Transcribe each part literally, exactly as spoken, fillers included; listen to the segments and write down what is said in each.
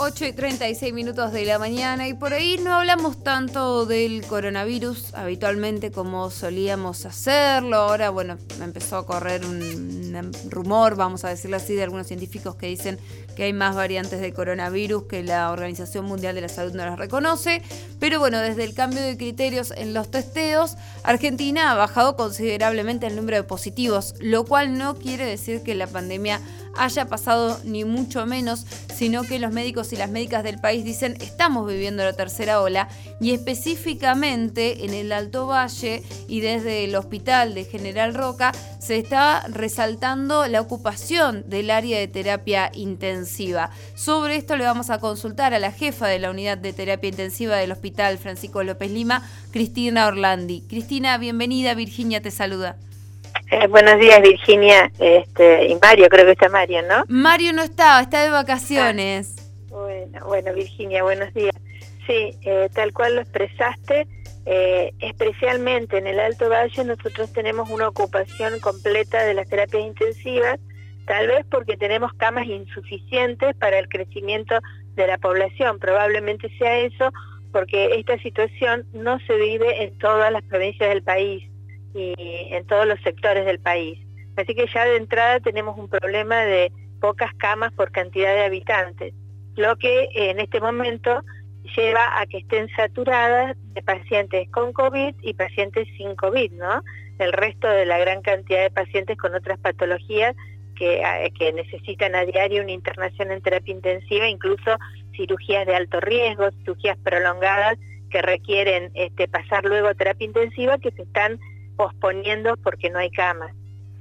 ocho y treinta y seis minutos de la mañana y por ahí no hablamos tanto del coronavirus habitualmente como solíamos hacerlo. Ahora, bueno, empezó a correr un, un rumor, vamos a decirlo así, de algunos científicos que dicen que hay más variantes de coronavirus que la Organización Mundial de la Salud no las reconoce. Pero bueno, desde el cambio de criterios en los testeos, Argentina ha bajado considerablemente el número de positivos, lo cual no quiere decir que la pandemia haya pasado ni mucho menos, sino que los médicos y las médicas del país dicen estamos viviendo la tercera ola y específicamente en el Alto Valle y desde el hospital de General Roca se está resaltando la ocupación del área de terapia intensiva. Sobre esto le vamos a consultar a la jefa de la unidad de terapia intensiva del Hospital Francisco López Lima, Cristina Orlandi. Cristina, bienvenida, Virginia te saluda. Eh, buenos días, Virginia, este, y Mario, creo que está Mario, ¿no? Mario no está, está de vacaciones. Ah, bueno, bueno, Virginia, buenos días. Sí, eh, tal cual lo expresaste, eh, especialmente en el Alto Valle nosotros tenemos una ocupación completa de las terapias intensivas, tal vez porque tenemos camas insuficientes para el crecimiento de la población, probablemente sea eso, porque esta situación no se vive en todas las provincias del país y en todos los sectores del país. Así que ya de entrada tenemos un problema de pocas camas por cantidad de habitantes, lo que en este momento lleva a que estén saturadas de pacientes con COVID y pacientes sin COVID, ¿no? El resto de la gran cantidad de pacientes con otras patologías que, que necesitan a diario una internación en terapia intensiva, incluso cirugías de alto riesgo, cirugías prolongadas que requieren este, pasar luego a terapia intensiva, que se están posponiendo porque no hay camas.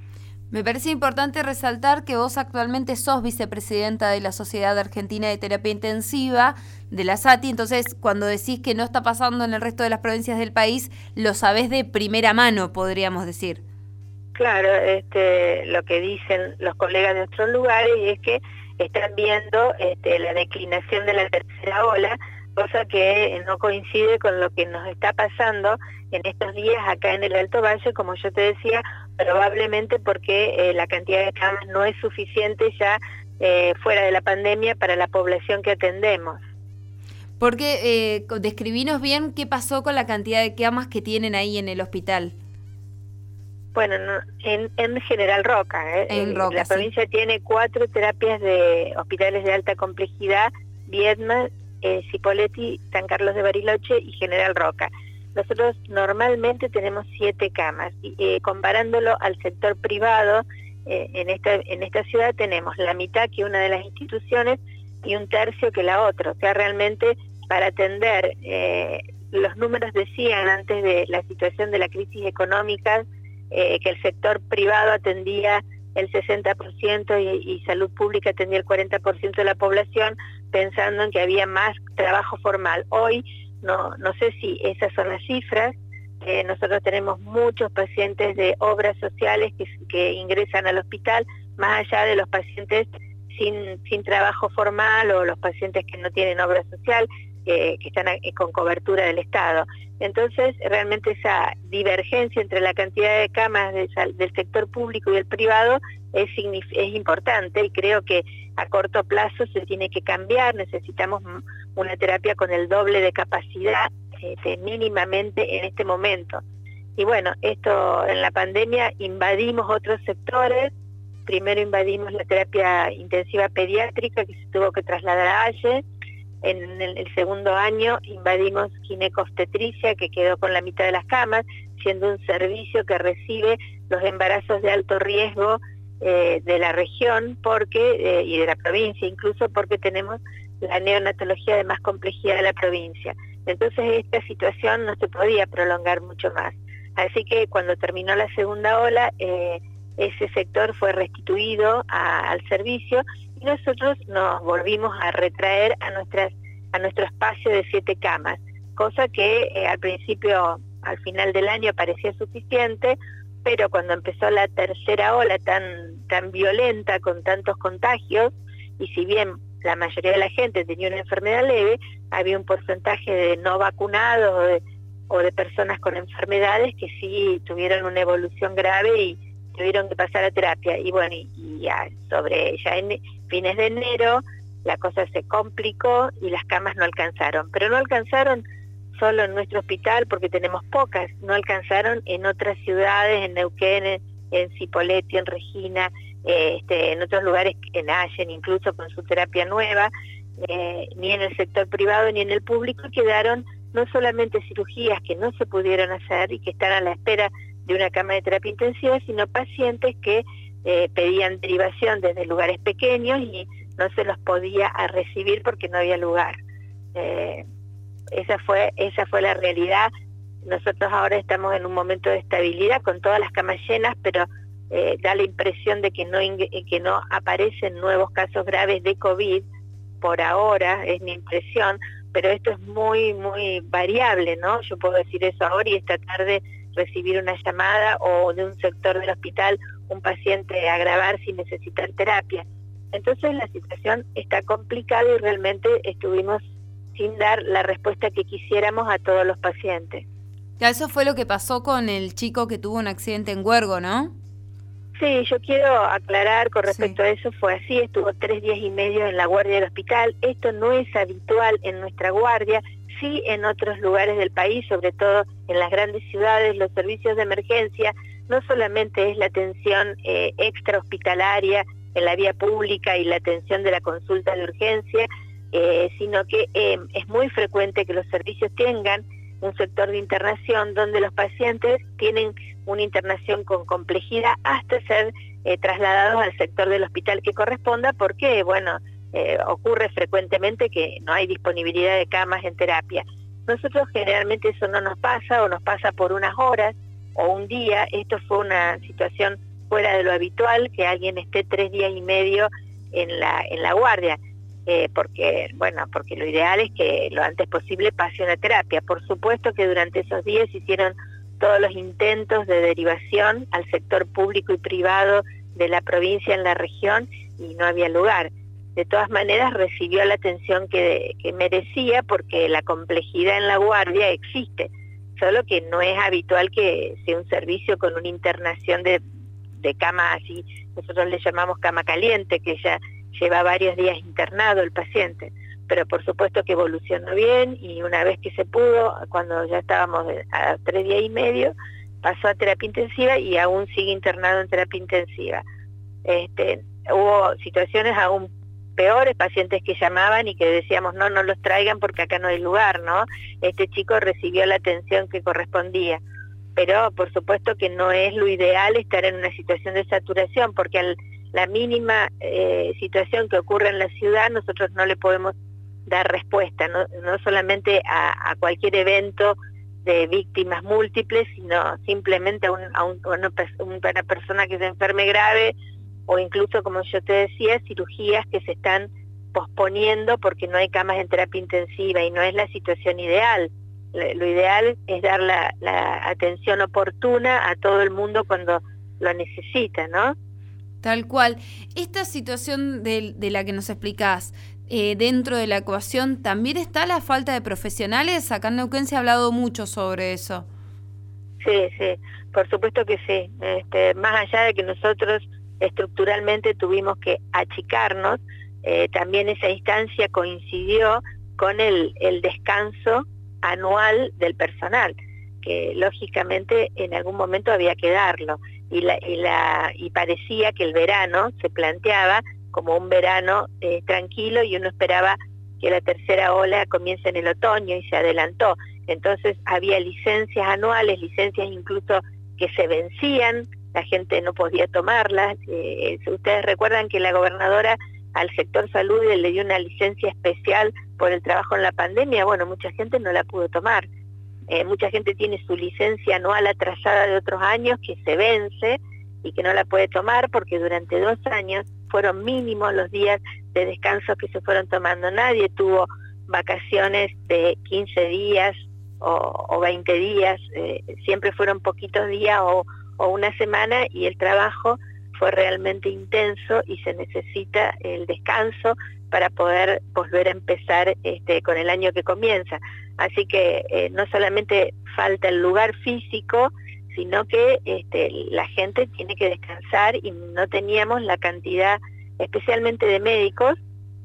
Me parece importante resaltar que vos actualmente sos vicepresidenta de la Sociedad Argentina de Terapia Intensiva, de la S A T I, entonces cuando decís que no está pasando en el resto de las provincias del país, lo sabés de primera mano, podríamos decir. Claro, este, lo que dicen los colegas de otros lugares es que están viendo este, la declinación de la tercera ola, cosa que no coincide con lo que nos está pasando en estos días acá en el Alto Valle, como yo te decía, probablemente porque eh, la cantidad de camas no es suficiente ya eh, fuera de la pandemia para la población que atendemos. Porque eh, describinos bien qué pasó con la cantidad de camas que tienen ahí en el hospital. Bueno, no, en, en General Roca, ¿eh? En Roca, la sí. provincia tiene cuatro terapias de hospitales de alta complejidad: Viedma, eh, Cipolletti, San Carlos de Bariloche y General Roca. Nosotros normalmente tenemos siete camas, y eh, comparándolo al sector privado, eh, en, esta, en esta ciudad tenemos la mitad que una de las instituciones y un tercio que la otra. O sea, realmente para atender, eh, los números decían antes de la situación de la crisis económica, eh, que el sector privado atendía el sesenta por ciento y, y salud pública atendía el cuarenta por ciento de la población, pensando en que había más trabajo formal. Hoy, No, no sé si esas son las cifras. Eh, nosotros tenemos muchos pacientes de obras sociales que, que ingresan al hospital, más allá de los pacientes sin, sin trabajo formal o los pacientes que no tienen obra social, eh, que están eh, con cobertura del Estado. Entonces, realmente esa divergencia entre la cantidad de camas de, del sector público y del privado es, es importante, y creo que a corto plazo se tiene que cambiar. Necesitamos una terapia con el doble de capacidad este, mínimamente en este momento. Y bueno, esto en la pandemia invadimos otros sectores. Primero invadimos la terapia intensiva pediátrica, que se tuvo que trasladar a Halle. En el, el segundo año invadimos ginecobstetricia, que quedó con la mitad de las camas, siendo un servicio que recibe los embarazos de alto riesgo eh, de la región porque eh, y de la provincia, incluso porque tenemos la neonatología de más complejidad de la provincia. Entonces esta situación no se podía prolongar mucho más. Así que cuando terminó la segunda ola, eh, ese sector fue restituido a, al servicio, y nosotros nos volvimos a retraer a nuestras a nuestro espacio de siete camas, cosa que eh, al principio, al final del año, parecía suficiente, pero cuando empezó la tercera ola tan, tan violenta, con tantos contagios, y si bien la mayoría de la gente tenía una enfermedad leve, había un porcentaje de no vacunados o de, o de personas con enfermedades que sí tuvieron una evolución grave y tuvieron que pasar a terapia. Y bueno, y, y ya sobre ya en fines de enero la cosa se complicó y las camas no alcanzaron, pero no alcanzaron solo en nuestro hospital porque tenemos pocas, no alcanzaron en otras ciudades, en Neuquén, en, en Cipolletti, en Regina, eh, este, en otros lugares, en Allen incluso con su terapia nueva, eh, ni en el sector privado ni en el público. Quedaron no solamente cirugías que no se pudieron hacer y que están a la espera de una cama de terapia intensiva, sino pacientes que eh, pedían derivación desde lugares pequeños y no se los podía a recibir porque no había lugar. Eh, esa fue esa fue la realidad. Nosotros ahora estamos en un momento de estabilidad con todas las camas llenas, pero eh, da la impresión de que no que no aparecen nuevos casos graves de COVID por ahora, es mi impresión, pero esto es muy muy variable, ¿no? Yo puedo decir eso ahora y esta tarde recibir una llamada o de un sector del hospital un paciente agravarse y necesitar terapia. Entonces la situación está complicada y realmente estuvimos sin dar la respuesta que quisiéramos a todos los pacientes. Ya, eso fue lo que pasó con el chico que tuvo un accidente en Huergo, ¿no? Sí, yo quiero aclarar con respecto sí. a eso, fue así, estuvo tres días y medio en la guardia del hospital. Esto no es habitual en nuestra guardia, sí en otros lugares del país, sobre todo en las grandes ciudades, los servicios de emergencia, no solamente es la atención eh, extrahospitalaria en la vía pública y la atención de la consulta de urgencia, eh, sino que eh, es muy frecuente que los servicios tengan un sector de internación donde los pacientes tienen una internación con complejidad hasta ser eh, trasladados al sector del hospital que corresponda, porque, bueno, eh, ocurre frecuentemente que no hay disponibilidad de camas en terapia. Nosotros generalmente eso no nos pasa, o nos pasa por unas horas o un día. Esto fue una situación fuera de lo habitual, que alguien esté tres días y medio en la, en la guardia. Eh, porque, bueno, porque lo ideal es que lo antes posible pase una terapia. Por supuesto que durante esos días se hicieron todos los intentos de derivación al sector público y privado de la provincia en la región y no había lugar. De todas maneras recibió la atención que, que merecía, porque la complejidad en la guardia existe, solo que no es habitual que sea un servicio con una internación de, de cama así, nosotros le llamamos cama caliente, que ya lleva varios días internado el paciente, pero por supuesto que evolucionó bien y una vez que se pudo, cuando ya estábamos a tres días y medio, pasó a terapia intensiva y aún sigue internado en terapia intensiva. Este, hubo situaciones aún peores, pacientes que llamaban y que decíamos no, no los traigan porque acá no hay lugar, ¿no? Este chico recibió la atención que correspondía, pero por supuesto que no es lo ideal estar en una situación de saturación, porque al la mínima eh, situación que ocurre en la ciudad, nosotros no le podemos dar respuesta, no, no solamente a, a cualquier evento de víctimas múltiples, sino simplemente a, un, a, un, a una, una persona que se enferme grave, o incluso, como yo te decía, cirugías que se están posponiendo porque no hay camas en terapia intensiva, y no es la situación ideal. Lo, lo ideal es dar la, la atención oportuna a todo el mundo cuando lo necesita, ¿no? Tal cual. Esta situación de, de la que nos explicás, eh, dentro de la ecuación, ¿también está la falta de profesionales? Acá en Neuquén se ha hablado mucho sobre eso. Sí, sí, por supuesto que sí. Este, más allá de que nosotros estructuralmente tuvimos que achicarnos, eh, también esa instancia coincidió con el, el descanso anual del personal, que lógicamente en algún momento había que darlo. Y, la, y, la, y parecía que el verano se planteaba como un verano eh, tranquilo, y uno esperaba que la tercera ola comience en el otoño, y se adelantó. Entonces había licencias anuales, licencias incluso que se vencían, la gente no podía tomarlas. Eh, ustedes recuerdan que la gobernadora al sector salud le dio una licencia especial por el trabajo en la pandemia. Bueno, mucha gente no la pudo tomar. Eh, mucha gente tiene su licencia anual atrasada de otros años que se vence y que no la puede tomar porque durante dos años fueron mínimos los días de descanso que se fueron tomando. Nadie tuvo vacaciones de quince días o, o veinte días, eh, siempre fueron poquitos días o, o una semana, y el trabajo fue realmente intenso y se necesita el descanso para poder volver a empezar este, con el año que comienza. Así que eh, no solamente falta el lugar físico, sino que este, la gente tiene que descansar, y no teníamos la cantidad, especialmente de médicos,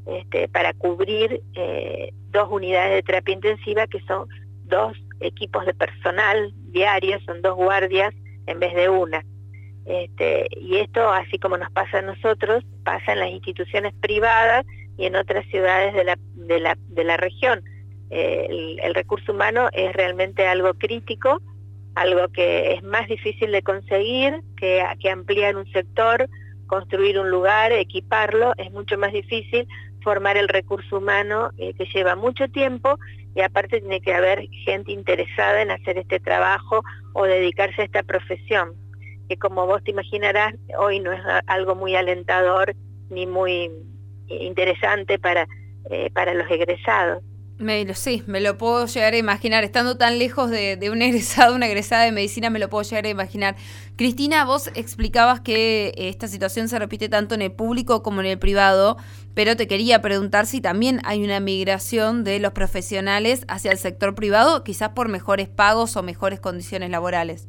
este, para cubrir eh, dos unidades de terapia intensiva, que son dos equipos de personal diarios, son dos guardias en vez de una. Este, y esto, así como nos pasa a nosotros, pasa en las instituciones privadas y en otras ciudades de la, de la, de la región. Eh, el, el recurso humano es realmente algo crítico, algo que es más difícil de conseguir que, que ampliar un sector, construir un lugar, equiparlo. Es mucho más difícil formar el recurso humano, eh, que lleva mucho tiempo, y aparte tiene que haber gente interesada en hacer este trabajo o dedicarse a esta profesión, que como vos te imaginarás, hoy no es algo muy alentador ni muy interesante para, eh, para los egresados. Me, lo- sí, me lo puedo llegar a imaginar. Estando tan lejos de, de un egresado, una egresada de medicina, me lo puedo llegar a imaginar. Cristina, vos explicabas que esta situación se repite tanto en el público como en el privado, pero te quería preguntar si también hay una migración de los profesionales hacia el sector privado, quizás por mejores pagos o mejores condiciones laborales.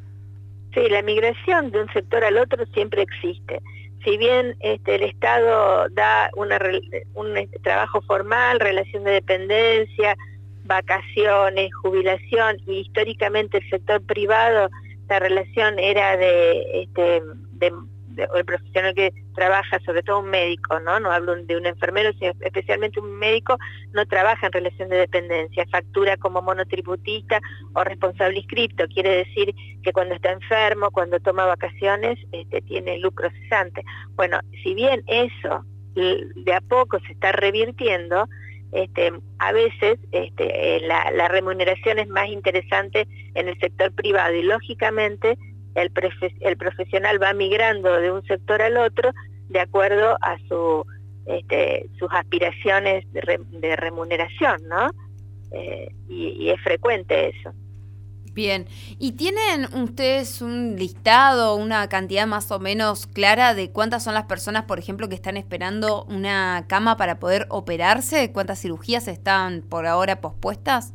Sí, la migración de un sector al otro siempre existe. Si bien este, el Estado da una, un este, trabajo formal, relación de dependencia, vacaciones, jubilación, y históricamente el sector privado, la relación era de, este, de, de el profesional que trabaja, sobre todo un médico, ¿no? No hablo de un enfermero, sino especialmente un médico, no trabaja en relación de dependencia, factura como monotributista o responsable inscripto, quiere decir que cuando está enfermo, cuando toma vacaciones, este, tiene lucro cesante. Bueno, si bien eso de a poco se está revirtiendo, este, a veces este, la, la remuneración es más interesante en el sector privado, y lógicamente el, prefe, el profesional va migrando de un sector al otro de acuerdo a su, este, sus aspiraciones de, re, de remuneración, ¿no? Eh, y, y es frecuente eso. Bien, ¿y tienen ustedes un listado, una cantidad más o menos clara de cuántas son las personas, por ejemplo, que están esperando una cama para poder operarse? ¿Cuántas cirugías están por ahora pospuestas?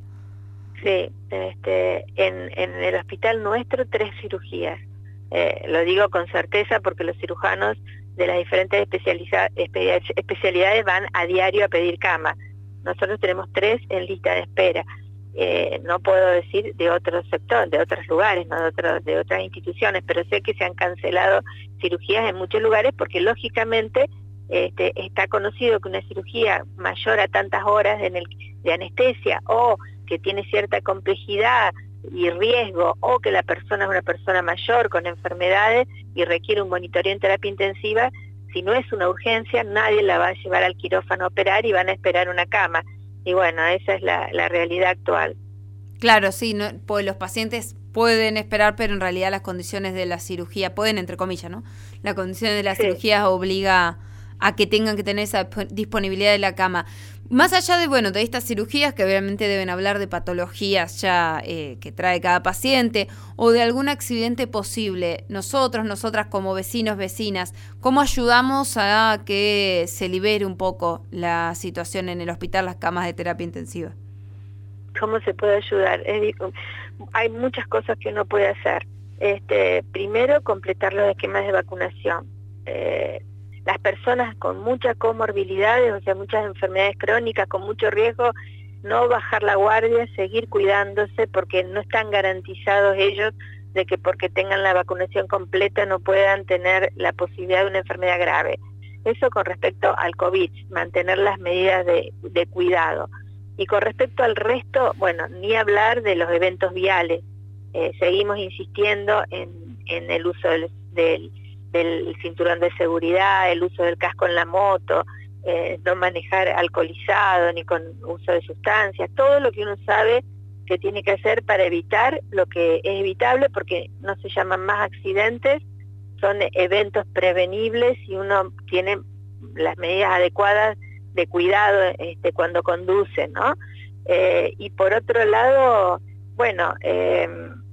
Sí, este, en, en el hospital nuestro tres cirugías. Eh, lo digo con certeza porque los cirujanos de las diferentes especializa, espe, especialidades van a diario a pedir cama. Nosotros tenemos tres en lista de espera. Eh, no puedo decir de otros sectores, de otros lugares, no de, otro, de otras instituciones, pero sé que se han cancelado cirugías en muchos lugares porque lógicamente este, está conocido que una cirugía mayor a tantas horas en el, de anestesia, o que tiene cierta complejidad y riesgo, o que la persona es una persona mayor con enfermedades y requiere un monitoreo en terapia intensiva, si no es una urgencia, nadie la va a llevar al quirófano a operar y van a esperar una cama. Y bueno, esa es la, la realidad actual. Claro, sí, no, pues los pacientes pueden esperar, pero en realidad las condiciones de la cirugía, pueden entre comillas, ¿no? Las condiciones de la sí. cirugía obliga a que tengan que tener esa disponibilidad de la cama. Más allá de, bueno, de estas cirugías, que obviamente deben hablar de patologías ya eh, que trae cada paciente, o de algún accidente posible, nosotros, nosotras como vecinos, vecinas, ¿cómo ayudamos a que se libere un poco la situación en el hospital, las camas de terapia intensiva? ¿Cómo se puede ayudar? Es, hay muchas cosas que uno puede hacer. Este, primero, completar los esquemas de vacunación. Eh, Las personas con muchas comorbilidades, o sea, muchas enfermedades crónicas, con mucho riesgo, no bajar la guardia, seguir cuidándose, porque no están garantizados ellos de que porque tengan la vacunación completa no puedan tener la posibilidad de una enfermedad grave. Eso con respecto al COVID, mantener las medidas de, de cuidado. Y con respecto al resto, bueno, ni hablar de los eventos viales. Eh, seguimos insistiendo en, en el uso del... del del cinturón de seguridad, el uso del casco en la moto, eh, no manejar alcoholizado ni con uso de sustancias, todo lo que uno sabe que tiene que hacer para evitar lo que es evitable, porque no se llaman más accidentes, son eventos prevenibles y uno tiene las medidas adecuadas de cuidado este, cuando conduce, ¿no? Eh, y por otro lado, bueno, eh,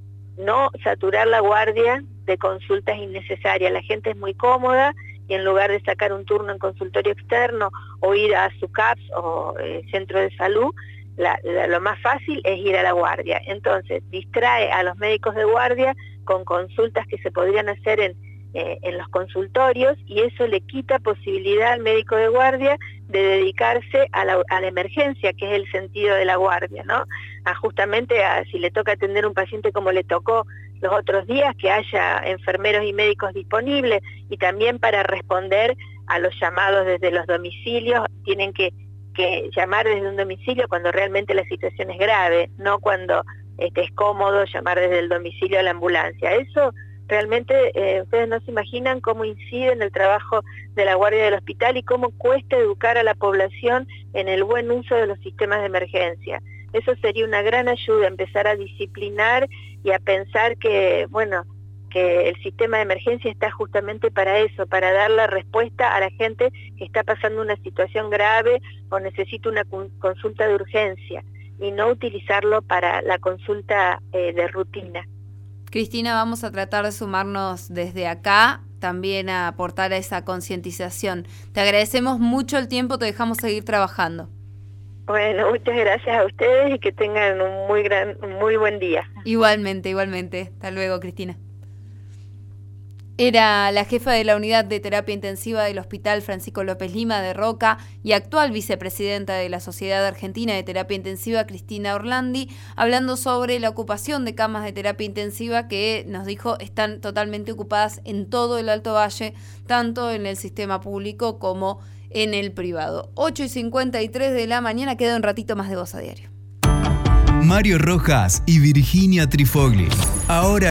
no saturar la guardia de consultas innecesarias. La gente es muy cómoda y en lugar de sacar un turno en consultorio externo o ir a su C A P S o eh, centro de salud, la, la, lo más fácil es ir a la guardia. Entonces distrae a los médicos de guardia con consultas que se podrían hacer en, eh, en los consultorios, y eso le quita posibilidad al médico de guardia de dedicarse a la, a la emergencia, que es el sentido de la guardia, ¿no? A justamente a si le toca atender un paciente como le tocó los otros días, que haya enfermeros y médicos disponibles, y también para responder a los llamados desde los domicilios, tienen que, que llamar desde un domicilio cuando realmente la situación es grave, no cuando este, es cómodo llamar desde el domicilio a la ambulancia. Eso realmente eh, ustedes no se imaginan cómo incide en el trabajo de la guardia del hospital y cómo cuesta educar a la población en el buen uso de los sistemas de emergencia. Eso sería una gran ayuda, empezar a disciplinar y a pensar que, bueno, que el sistema de emergencia está justamente para eso, para dar la respuesta a la gente que está pasando una situación grave o necesita una consulta de urgencia, y no utilizarlo para la consulta eh, de rutina. Cristina, vamos a tratar de sumarnos desde acá, también a aportar a esa concientización. Te agradecemos mucho el tiempo, te dejamos seguir trabajando. Bueno, muchas gracias a ustedes y que tengan un muy gran, un muy buen día. Igualmente, igualmente. Hasta luego, Cristina. Era la jefa de la unidad de terapia intensiva del Hospital Francisco López Lima de Roca y actual vicepresidenta de la Sociedad Argentina de Terapia Intensiva, Cristina Orlandi, hablando sobre la ocupación de camas de terapia intensiva que nos dijo están totalmente ocupadas en todo el Alto Valle, tanto en el sistema público como en el privado. ocho y cincuenta y tres de la mañana, queda un ratito más de Voz a Diario. Mario Rojas y Virginia Trifogli. Ahora